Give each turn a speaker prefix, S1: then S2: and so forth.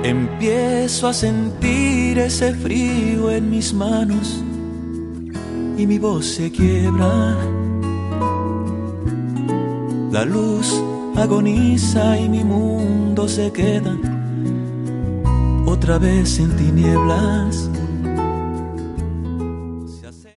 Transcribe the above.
S1: Empiezo a sentir ese frío en mis manos y mi voz se quiebra. La luz agoniza y mi mundo se queda otra vez en tinieblas.